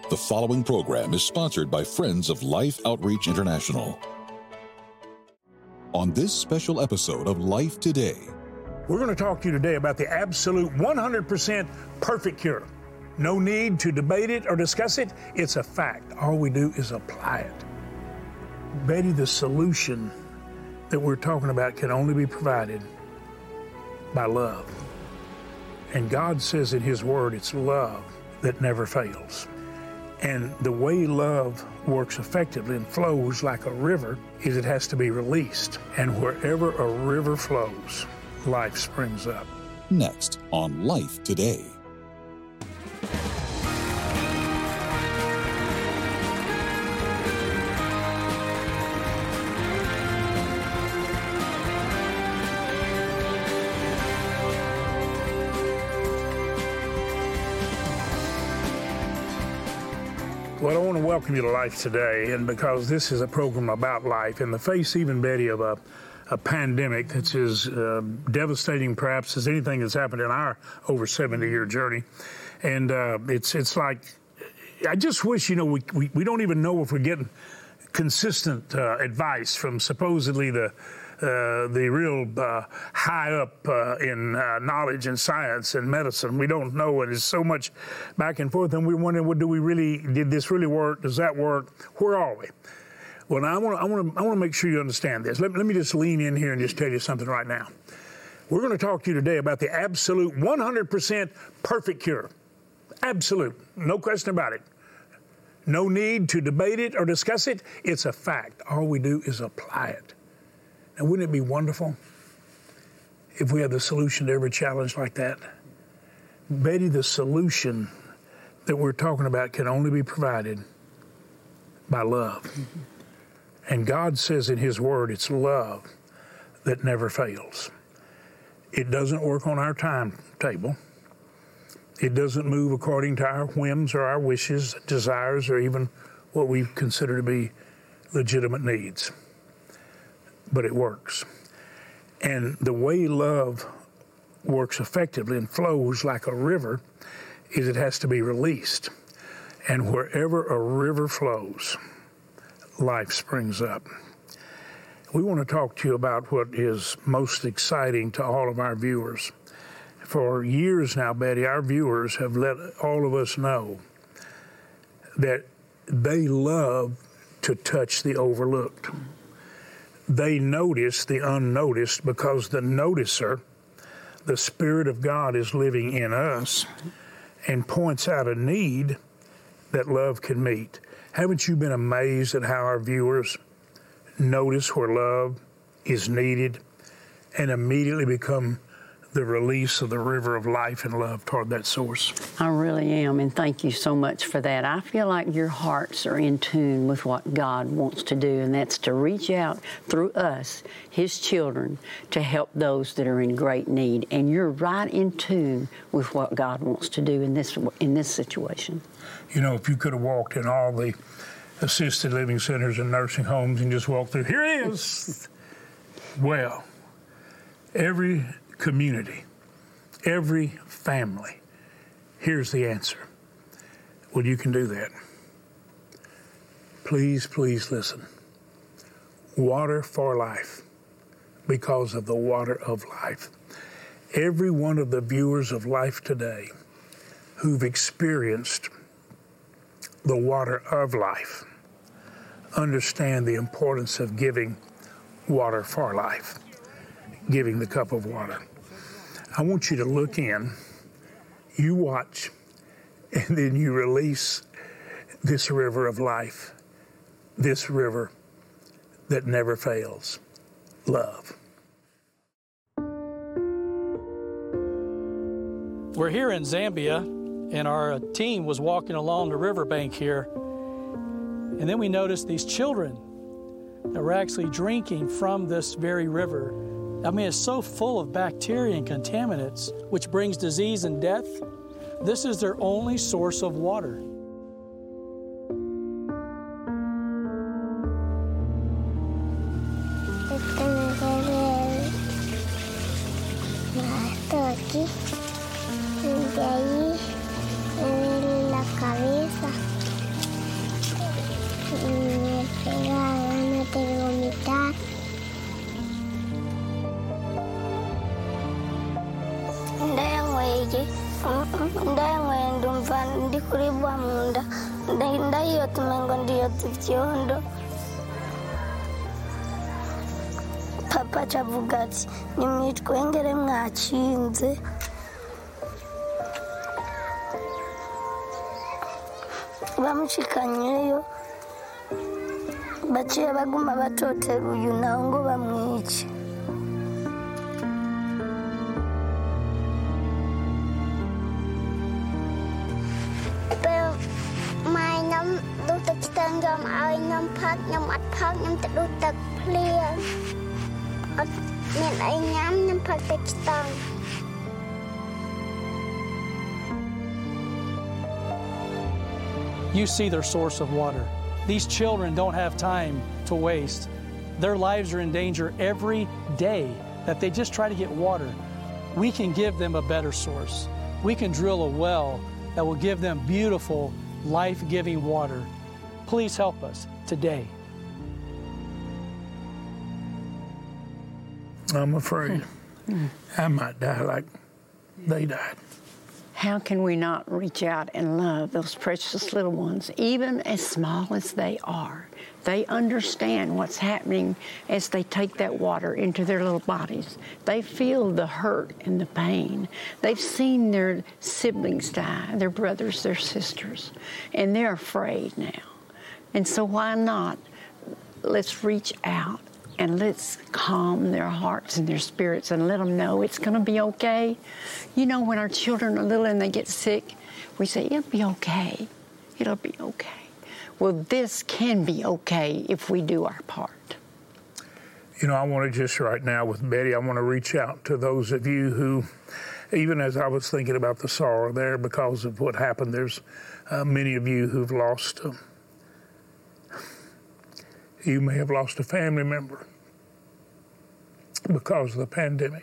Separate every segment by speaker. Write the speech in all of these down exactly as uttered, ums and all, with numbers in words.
Speaker 1: The following program is sponsored by Friends of Life Outreach International. On this special episode of Life Today,
Speaker 2: we're going to talk to you today about the absolute one hundred percent perfect cure. No need to debate it or discuss it. It's a fact. All we do is apply it. Betty, the solution that we're talking about can only be provided by love. And God says in His Word, it's love that never fails. And the way love works effectively and flows like a river is it has to be released. And wherever a river flows, life springs up.
Speaker 1: Next on Life Today.
Speaker 2: Well, I want to welcome you to Life Today, and because this is a program about life, in the face, even, Betty, of a, a pandemic that's as uh, devastating, perhaps, as anything that's happened in our over seventy-year journey. And uh, it's it's like, I just wish, you know, we, we, we don't even know if we're getting consistent uh, advice from supposedly the Uh, the real uh, high up uh, in uh, knowledge and science and medicine. We don't know, and there's so much back and forth, and we're wondering, well, do we really, did this really work? Does that work? Where are we? Well, now I want to I want to I want to make sure you understand this. Let, let me just lean in here and just tell you something right now. We're going to talk to you today about the absolute one hundred percent perfect cure. Absolute, no question about it. No need to debate it or discuss it. It's a fact. All we do is apply it. And wouldn't it be wonderful if we had the solution to every challenge like that? Betty, the solution that we're talking about can only be provided by love. Mm-hmm. And God says in His Word, it's love that never fails. It doesn't work on our timetable. It doesn't move according to our whims or our wishes, desires, or even what we consider to be legitimate needs. But it works. And the way love works effectively and flows like a river is it has to be released. And wherever a river flows, life springs up. We want to talk to you about what is most exciting to all of our viewers. For years now, Betty, our viewers have let all of us know that they love to touch the overlooked. They notice the unnoticed because the noticer, the Spirit of God, is living in us and points out a need that love can meet. Haven't you been amazed at how our viewers notice where love is needed and immediately become the release of the river of life and love toward that source?
Speaker 3: I really am, and thank you so much for that. I feel like your hearts are in tune with what God wants to do, and that's to reach out through us, His children, to help those that are in great need. And you're right in tune with what God wants to do in this in this situation.
Speaker 2: You know, if you could have walked in all the assisted living centers and nursing homes and just walked through, here it is. Well, every community, every family, here's the answer. Well, you can do that. Please, please listen. Water for life, because of the water of life. Every one of the viewers of Life Today who've experienced the water of life understand the importance of giving water for life, giving the cup of water. I want you to look in, you watch, and then you release this river of life, this river that never fails, love.
Speaker 4: We're here in Zambia, and our team was walking along the riverbank here, and then we noticed these children that were actually drinking from this very river. I mean, it's so full of bacteria and contaminants, which brings disease and death. This is their only source of water.
Speaker 5: De ahí, en la cabeza, kuribwa munda ndahinda iyo tumengo ndiyo tivyondo. Papa cavuga ati nimwitwengere mwacinze. Bamushikanyeyo baciye baguma batotera uyu nawe ngo bamwice. Mai năm đuទឹកស្ទឹងយកមកឲ្យខ្ញុំផឹកខ្ញុំអត់ផឹកខ្ញុំទៅដួសទឹកភ្លៀងអត់មានអីញ៉ាំខ្ញុំផឹកទឹកស្ទឹង.
Speaker 4: You see their source of water. These children don't have time to waste. Their lives are in danger every day that they just try to get water. We can give them a better source. We can drill a well that will give them beautiful, life-giving water. Please help us today.
Speaker 2: I'm afraid I might die like they died.
Speaker 3: How can we not reach out and love those precious little ones, even as small as they are? They understand what's happening as they take that water into their little bodies. They feel the hurt and the pain. They've seen their siblings die, their brothers, their sisters, and they're afraid now. And so why not? Let's reach out and let's calm their hearts and their spirits and let them know it's going to be okay. You know, when our children are little and they get sick, we say, it'll be okay. It'll be okay. Well, this can be okay if we do our part.
Speaker 2: You know, I want to just right now with Betty, I want to reach out to those of you who, even as I was thinking about the sorrow there because of what happened, there's uh, many of you who've lost, uh, you may have lost a family member because of the pandemic.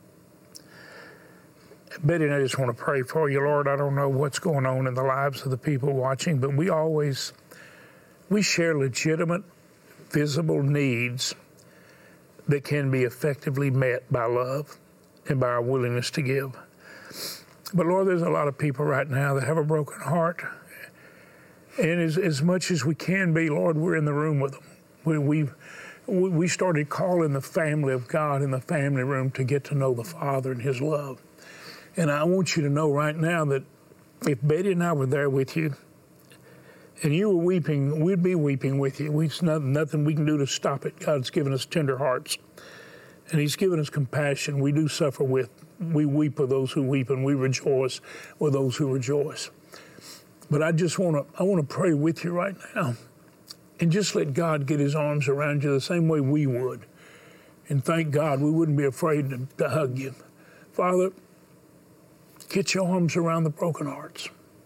Speaker 2: Betty and I just want to pray for you, Lord. I don't know what's going on in the lives of the people watching, but we always, we share legitimate, visible needs that can be effectively met by love and by our willingness to give. But Lord, there's a lot of people right now that have a broken heart. And as, as much as we can be, Lord, we're in the room with them. We, we've, we started calling the family of God in the family room to get to know the Father and His love. And I want you to know right now that if Betty and I were there with you and you were weeping, we'd be weeping with you. There's nothing, nothing we can do to stop it. God's given us tender hearts and He's given us compassion. We do suffer with. We weep with those who weep and we rejoice with those who rejoice. But I just want to, I want to pray with you right now. And just let God get His arms around you the same way we would. And thank God we wouldn't be afraid to, to hug you. Father, get your arms around the broken hearts.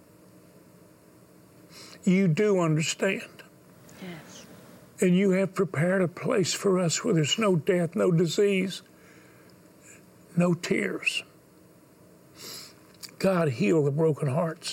Speaker 2: You do understand.
Speaker 3: Yes.
Speaker 2: And you have prepared a place for us where there's no death, no disease, no tears. God, heal the broken hearts.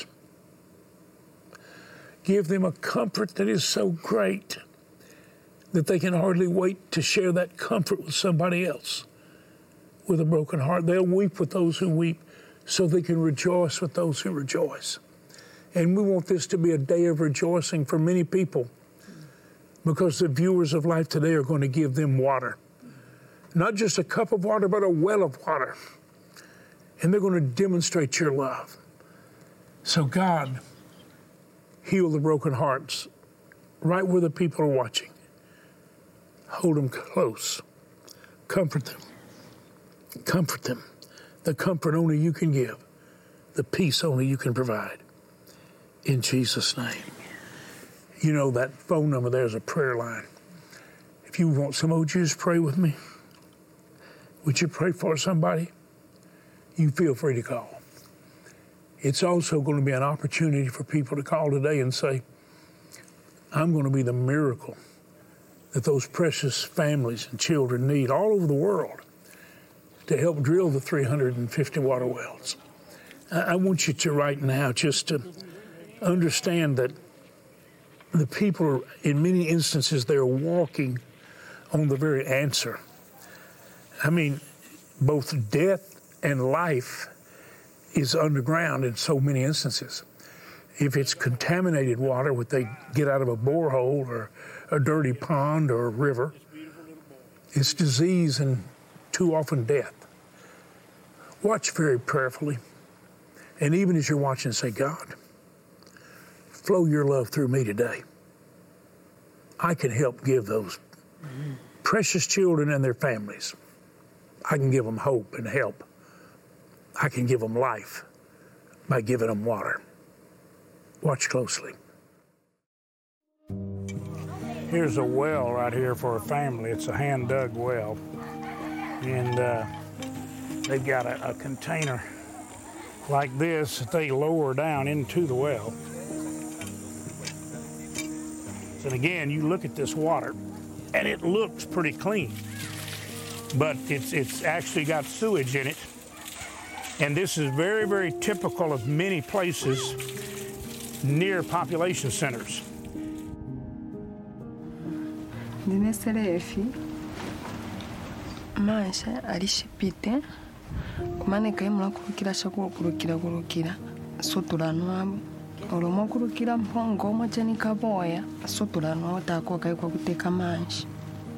Speaker 2: Give them a comfort that is so great that they can hardly wait to share that comfort with somebody else with a broken heart. They'll weep with those who weep so they can rejoice with those who rejoice. And we want this to be a day of rejoicing for many people because the viewers of Life Today are going to give them water. Not just a cup of water, but a well of water. And they're going to demonstrate your love. So God, heal the broken hearts right where the people are watching. Hold them close. Comfort them. Comfort them. The comfort only you can give. The peace only you can provide. In Jesus' name. You know that phone number there is a prayer line. If you want some, would you just pray with me? Would you pray for somebody? You feel free to call. It's also going to be an opportunity for people to call today and say, I'm going to be the miracle that those precious families and children need all over the world to help drill the three hundred fifty water wells. I want you to right now just to understand that the people, in many instances, they're walking on the very answer. I mean, both death and life is underground in so many instances. if it's contaminated water, what they get out of a borehole or a dirty pond or a river, it's disease and too often death. Watch very prayerfully. And even as you're watching, say, God, flow your love through me today. I can help give those precious children and their families, I can give them hope and help. I can give them life by giving them water. Watch closely. Here's a well right here for a family. It's a hand-dug well. And uh, they've got a, a container like this that they lower down into the well. And again, you look at this water, and it looks pretty clean. But it's, it's actually got sewage in it. And this is very, very typical of many places near population centers.
Speaker 6: Dineselefi maisha alishipite kumane kaimula kurukira shakuru kurukira kurukira sotulanwa olomo kurukira mpongo machani kaboya sotulanwa otako kaikwa kuteka manshi.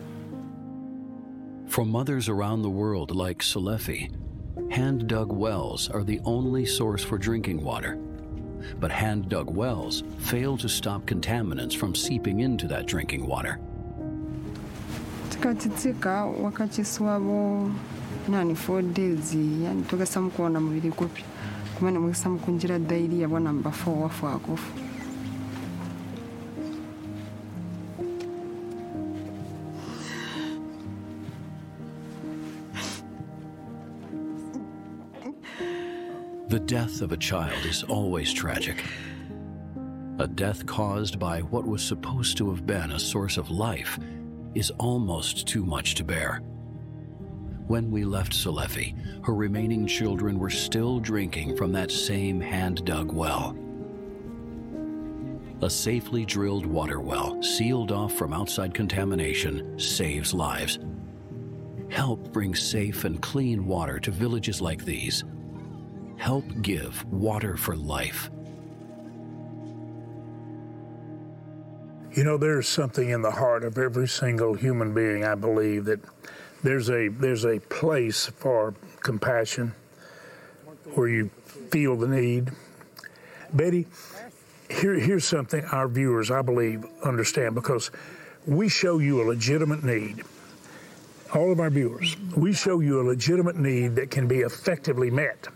Speaker 7: For mothers around the world like Selefi, hand-dug wells are the only source for drinking water. But hand-dug wells fail to stop contaminants from seeping into that drinking water.
Speaker 6: Tikatitsika wakati swabo nani four days yani toka samkuona mubiri kopi kumana mukisam kunjira daily ya bwana number four wafu akofu.
Speaker 7: The death of a child is always tragic. A death caused by what was supposed to have been a source of life is almost too much to bear. When we left Selefi, her remaining children were still drinking from that same hand-dug well. A safely drilled water well, sealed off from outside contamination, saves lives. Help bring safe and clean water to villages like these. Help give water for life.
Speaker 2: You know, there's something in the heart of every single human being, I believe, that there's a there's a place for compassion where you feel the need. Betty, here, here's something our viewers, I believe, understand, because we show you a legitimate need. All of our viewers, we show you a legitimate need that can be effectively met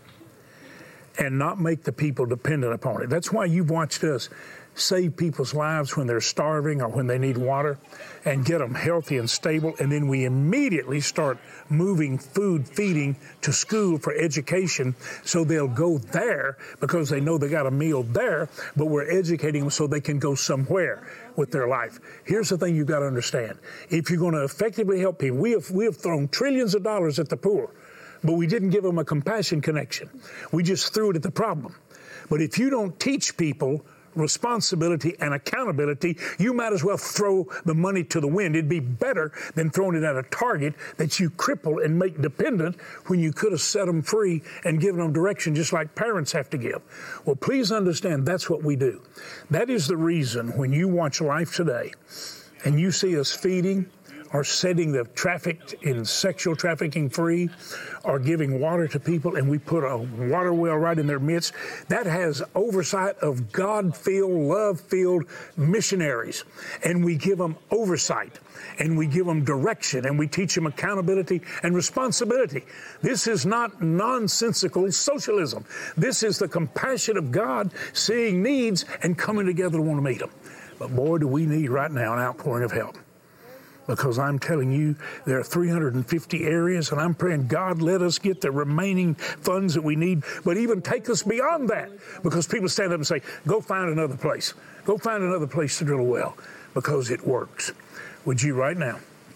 Speaker 2: and not make the people dependent upon it. That's why you've watched us save people's lives when they're starving or when they need water and get them healthy and stable. And then we immediately start moving food feeding to school for education so they'll go there because they know they got a meal there, but we're educating them so they can go somewhere with their life. Here's the thing you've got to understand. If you're going to effectively help people, we have, we have thrown trillions of dollars at the poor, but we didn't give them a compassion connection. We just threw it at the problem. But if you don't teach people responsibility and accountability, you might as well throw the money to the wind. It'd be better than throwing it at a target that you cripple and make dependent when you could have set them free and given them direction just like parents have to give. Well, please understand that's what we do. That is the reason when you watch Life Today and you see us feeding or setting the trafficked in sexual trafficking free, or giving water to people, and we put a water well right in their midst, that has oversight of God-filled, love-filled missionaries. And we give them oversight, and we give them direction, and we teach them accountability and responsibility. This is not nonsensical socialism. This is the compassion of God seeing needs and coming together to want to meet them. But boy, do we need right now an outpouring of help. Because I'm telling you, there are three hundred fifty areas, and I'm praying, God, let us get the remaining funds that we need, but even take us beyond that. Because people stand up and say, go find another place. Go find another place to drill a well, because it works. Would you right now,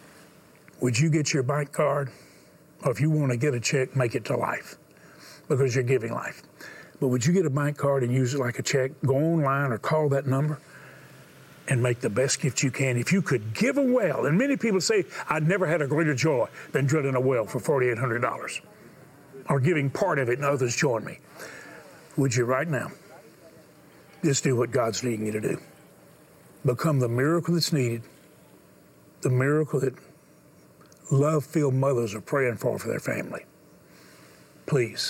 Speaker 2: would you get your bank card? Or if you want to get a check, make it to Life, because you're giving life. But would you get a bank card and use it like a check? Go online or call that number and make the best gift you can. If you could give a well, and many people say, I'd never had a greater joy than drilling a well for four thousand eight hundred dollars, or giving part of it and others join me. Would you right now Just do what God's leading you to do. Become the miracle that's needed, the miracle that love-filled mothers are praying for for their family. Please.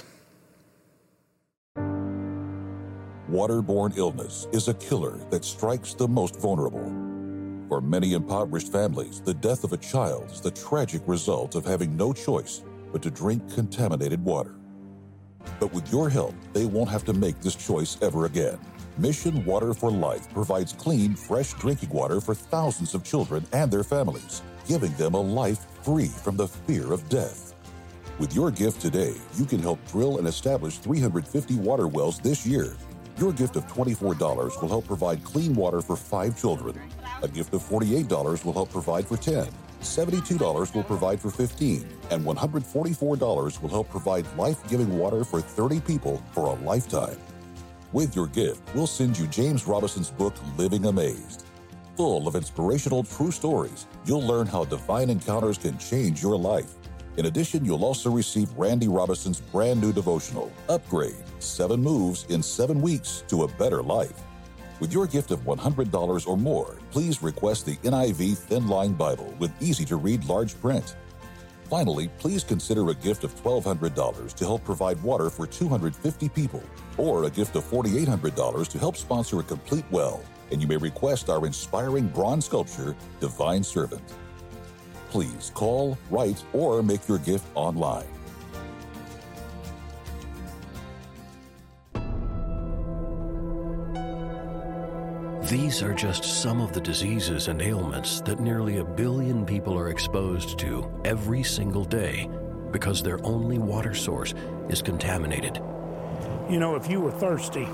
Speaker 1: Waterborne illness is a killer that strikes the most vulnerable. For many impoverished families, the death of a child is the tragic result of having no choice but to drink contaminated water. But with your help, they won't have to make this choice ever again. Mission Water for Life provides clean, fresh drinking water for thousands of children and their families, giving them a life free from the fear of death. With your gift today, you can help drill and establish three hundred fifty water wells this year. Your gift of twenty-four dollars will help provide clean water for five children. A gift of forty-eight dollars will help provide for ten. seventy-two dollars will provide for fifteen. And one hundred forty-four dollars will help provide life-giving water for thirty people for a lifetime. With your gift, we'll send you James Robinson's book, Living Amazed. Full of inspirational true stories, you'll learn how divine encounters can change your life. In addition, you'll also receive Randy Robinson's brand new devotional, Upgrade, Seven Moves in Seven Weeks to a Better Life. With your gift of one hundred dollars or more, please request the N I V Thin Line Bible with easy-to-read large print. Finally, please consider a gift of twelve hundred dollars to help provide water for two hundred fifty people, or a gift of four thousand eight hundred dollars to help sponsor a complete well, and you may request our inspiring bronze sculpture, Divine Servant. Please call, write, or make your gift online.
Speaker 7: These are just some of the diseases and ailments that nearly a billion people are exposed to every single day because their only water source is contaminated.
Speaker 2: You know, if you were thirsty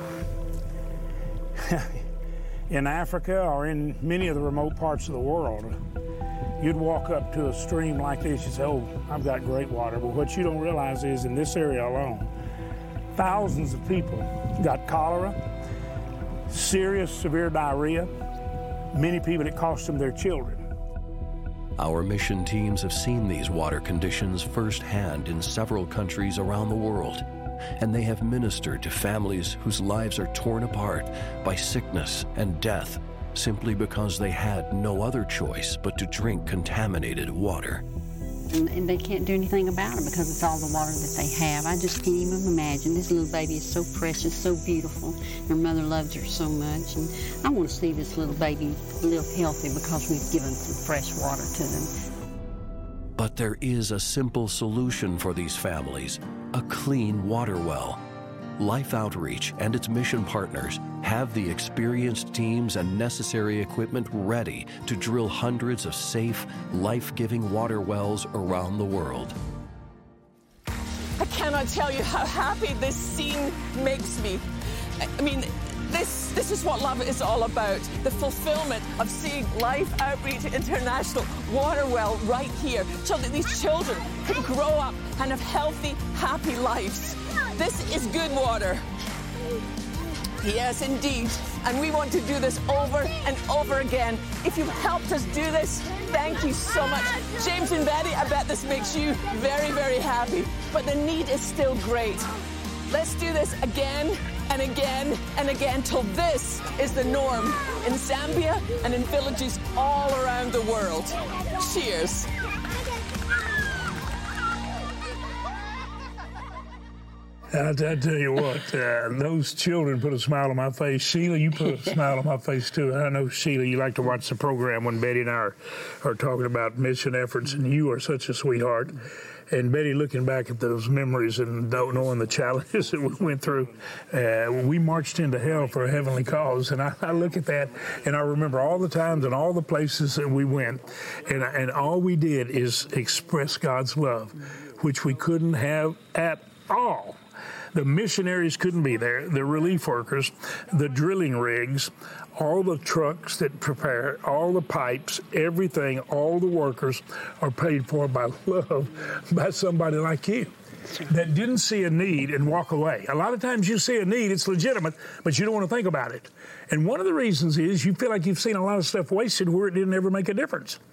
Speaker 2: in Africa or in many of the remote parts of the world, you'd walk up to a stream like this, you'd say, oh, I've got great water. But what you don't realize is in this area alone, thousands of people got cholera, serious, severe diarrhea. Many people, it cost them their children.
Speaker 7: Our mission teams have seen these water conditions firsthand in several countries around the world, and they have ministered to families whose lives are torn apart by sickness and death simply because they had no other choice but to drink contaminated water.
Speaker 3: And, and they can't do anything about it because it's all the water that they have. I just can't even imagine. This little baby is so precious, so beautiful. Her mother loves her so much. And I want to see this little baby live healthy because we've given some fresh water to them.
Speaker 7: But there is a simple solution for these families, a clean water well. Life Outreach and its mission partners have the experienced teams and necessary equipment ready to drill hundreds of safe, life-giving water wells around the world.
Speaker 8: I cannot tell you how happy this scene makes me. I mean, this, this is what love is all about, the fulfillment of seeing Life Outreach International water well right here so that these children can grow up and have healthy, happy lives. This is good water. Yes, indeed. And we want to do this over and over again. If you've helped us do this, thank you so much. James and Betty, I bet this makes you very, very happy. But the need is still great. Let's do this again and again and again till this is the norm in Zambia and in villages all around the world. Cheers.
Speaker 2: I, I tell you what, uh, those children put a smile on my face. Sheila, you put a smile on my face, too. I know, Sheila, you like to watch the program when Betty and I are, are talking about mission efforts, and you are such a sweetheart. And Betty, looking back at those memories and knowing the challenges that we went through, uh, we marched into hell for a heavenly cause. And I, I look at that, and I remember all the times and all the places that we went, and, and all we did is express God's love, which we couldn't have at all. The missionaries couldn't be there, the relief workers, the drilling rigs, all the trucks that prepare, all the pipes, everything, all the workers are paid for by love, by somebody like you that didn't see a need and walk away. A lot of times you see a need, it's legitimate, but you don't want to think about it. And one of the reasons is you feel like you've seen a lot of stuff wasted where it didn't ever make a difference.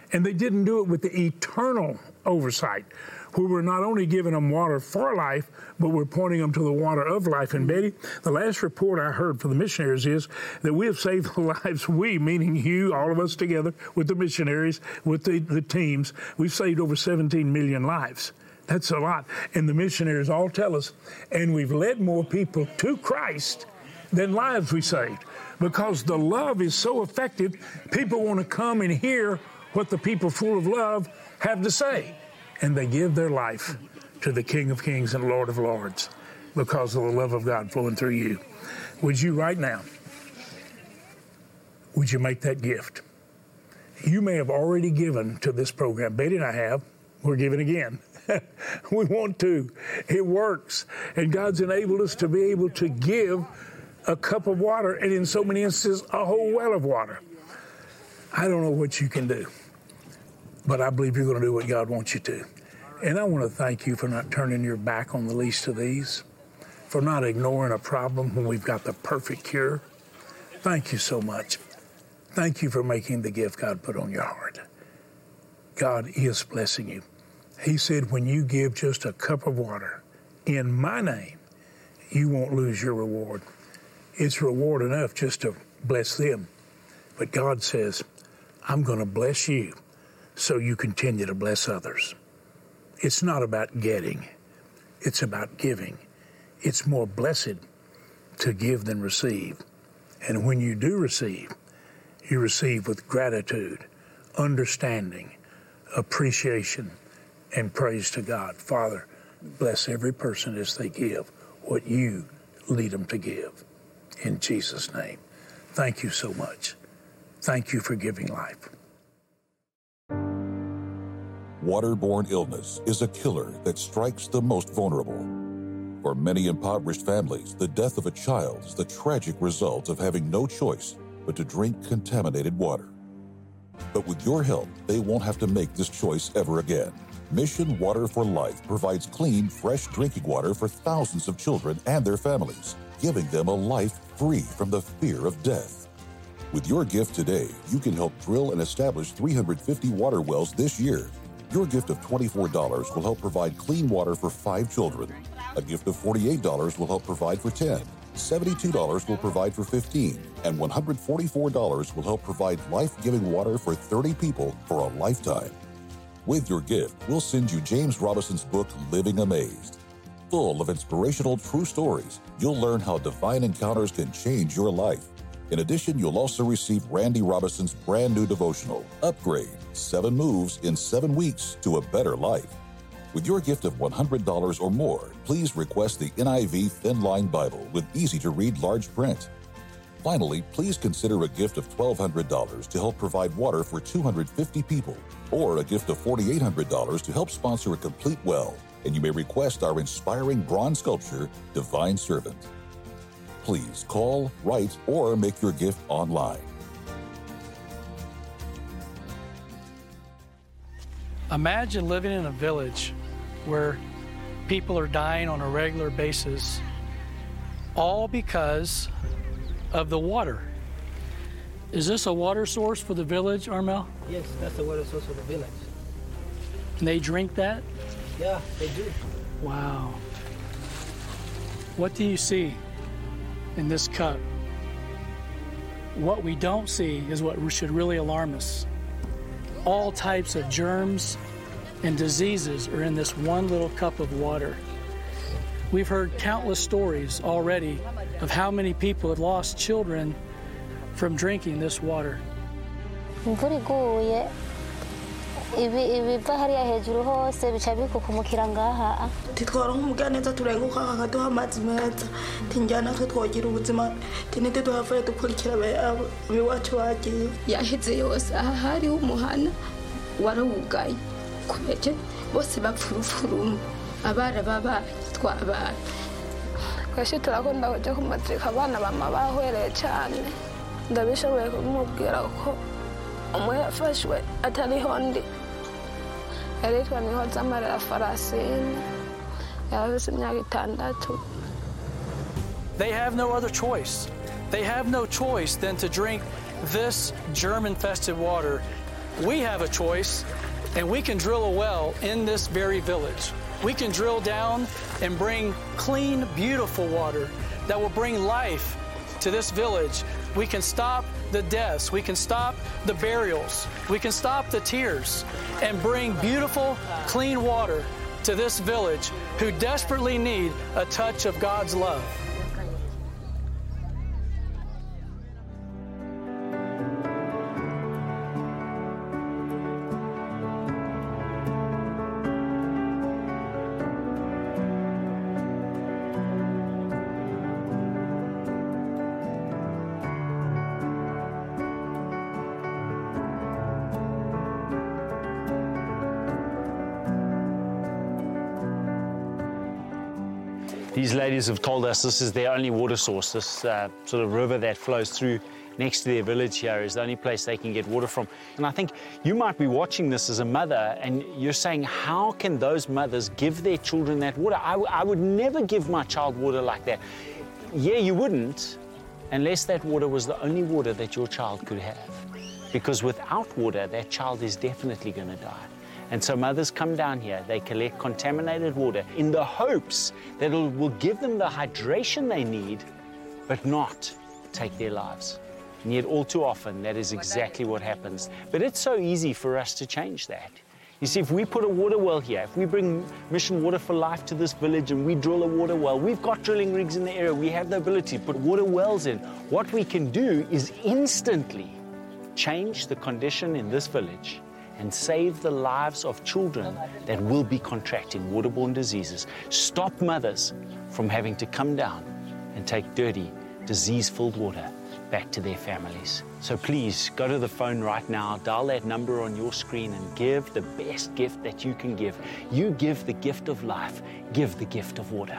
Speaker 2: And they didn't do it with the eternal oversight, where we're not only giving them water for life, but we're pointing them to the water of life. And Betty, the last report I heard from the missionaries is that we have saved the lives, we, meaning you, all of us together with the missionaries, with the, the teams, we've saved over seventeen million lives. That's a lot. And the missionaries all tell us, and we've led more people to Christ than lives we saved. Because the love is so effective, people want to come and hear what the people full of love have to say. And they give their life to the King of Kings and Lord of Lords because of the love of God flowing through you. Would you right now, would you make that gift? You may have already given to this program. Betty and I have. We're giving again. We want to. It works. And God's enabled us to be able to give a cup of water, and in so many instances, a whole well of water. I don't know what you can do, but I believe you're going to do what God wants you to. And I want to thank you for not turning your back on the least of these, for not ignoring a problem when we've got the perfect cure. Thank you so much. Thank you for making the gift God put on your heart. God is blessing you. He said, when you give just a cup of water in my name, you won't lose your reward. It's reward enough just to bless them. But God says, I'm going to bless you so you continue to bless others. It's not about getting. It's about giving. It's more blessed to give than receive. And when you do receive, you receive with gratitude, understanding, appreciation, and praise to God. Father, bless every person as they give what you lead them to give. In Jesus' name. Thank you so much. Thank you for giving life.
Speaker 1: Waterborne illness is a killer that strikes the most vulnerable. For many impoverished families, the death of a child is the tragic result of having no choice but to drink contaminated water. But with your help, they won't have to make this choice ever again. Mission Water for Life provides clean, fresh drinking water for thousands of children and their families, giving them a life free from the fear of death. With your gift today, you can help drill and establish three hundred fifty water wells this year. Your gift of twenty-four dollars will help provide clean water for five children. A gift of forty-eight dollars will help provide for ten. seventy-two dollars will provide for fifteen. And one hundred forty-four dollars will help provide life-giving water for thirty people for a lifetime. With your gift, we'll send you James Robinson's book, Living Amazed. Full of inspirational true stories, you'll learn how divine encounters can change your life. In addition, you'll also receive Randy Robinson's brand new devotional, Upgrade, Seven Moves in Seven Weeks to a Better Life. With your gift of one hundred dollars or more, please request the N I V Thin Line Bible with easy-to-read large print. Finally, please consider a gift of twelve hundred dollars to help provide water for two hundred fifty people, or a gift of forty-eight hundred dollars to help sponsor a complete well, and you may request our inspiring bronze sculpture, Divine Servant. Please call, write, or make your gift online.
Speaker 4: Imagine living in a village where people are dying on a regular basis, all because of the water. Is this a water source for the village, Armel?
Speaker 9: Yes, that's the water source for the village.
Speaker 4: And they drink that?
Speaker 9: Yeah, they do.
Speaker 4: Wow. What do you see in this cup? What we don't see is what should really alarm us. All types of germs and diseases are in this one little cup of water. We've heard countless stories already of how many people have lost children from drinking this water.
Speaker 5: Imvura iguye ibi ibiva hariya hejuru hose bica bikukumukira ngaha
Speaker 10: titwara nk'umuganeza turenguka akaduha amazi meza tinjyana twe twogira ubuzima tinite tuhavuye dukurikira abiwacu bagiye
Speaker 11: yaheze yose aha hariho umuhana warawugaye kubeje bose bapfurufuru abana babaye twabana
Speaker 12: kwese turakunda kujya ku matrika abana bama bahwereye cyane ndabishoboye kumubwira ko umwe yafashwe atariho ndi yaritwa niho zamarira farasini yabuze imyaka itandatu.
Speaker 4: They have no other choice. They have no choice than to drink this germ-infested water we have a choice, and we can drill a well in this very village. We can drill down and bring clean, beautiful water that will bring life to this village. We can stop the deaths. We can stop the burials. We can stop the tears and bring beautiful, clean water to this village who desperately need a touch of God's love.
Speaker 13: These ladies have told us this is their only water source. This uh, sort of river that flows through next to their village here is the only place they can get water from. And I think you might be watching this as a mother and you're saying, how can those mothers give their children that water? I, I would never give my child water like that. Yeah, you wouldn't, unless that water was the only water that your child could have. Because without water, that child is definitely going to die. And so mothers come down here, they collect contaminated water in the hopes that it will give them the hydration they need, but not take their lives. And yet all too often, that is exactly what happens. But it's so easy for us to change that. You see, if we put a water well here, if we bring Mission Water for Life to this village and we drill a water well, we've got drilling rigs in the area, we have the ability to put water wells in. What we can do is instantly change the condition in this village and save the lives of children that will be contracting waterborne diseases. Stop mothers from having to come down and take dirty, disease-filled water back to their families. So please, go to the phone right now, dial that number on your screen and give the best gift that you can give. You give the gift of life, give the gift of water.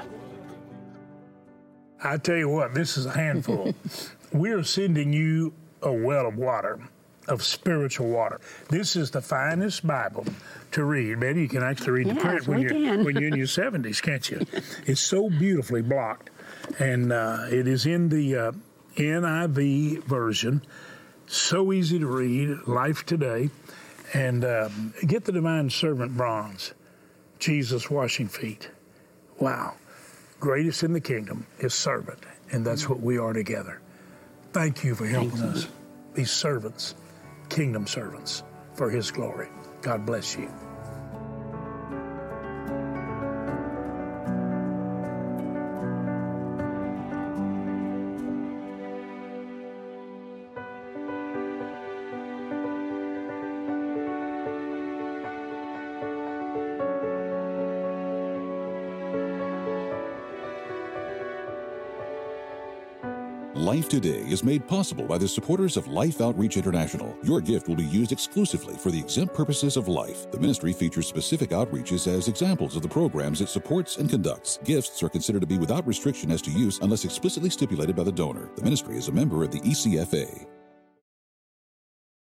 Speaker 2: I tell you what, this is a handful. We're sending you a well of water, of spiritual water. This is the finest Bible to read. Betty, you can actually read
Speaker 3: yes,
Speaker 2: the print when you're,
Speaker 3: can.
Speaker 2: when you're in your seventies, can't you? It's so beautifully blocked. And uh, it is in the uh, N I V version. So easy to read, Life Today. And uh, get the Divine Servant bronze, Jesus washing feet. Wow. Greatest in the kingdom is servant. And that's what we are together. Thank you for helping
Speaker 3: Thank
Speaker 2: us
Speaker 3: you.
Speaker 2: be servants, kingdom servants, for His glory. God bless you.
Speaker 1: Life Today is made possible by the supporters of Life Outreach International. Your gift will be used exclusively for the exempt purposes of life. The ministry features specific outreaches as examples of the programs it supports and conducts. Gifts are considered to be without restriction as to use unless explicitly stipulated by the donor. The ministry is a member of the E C F A.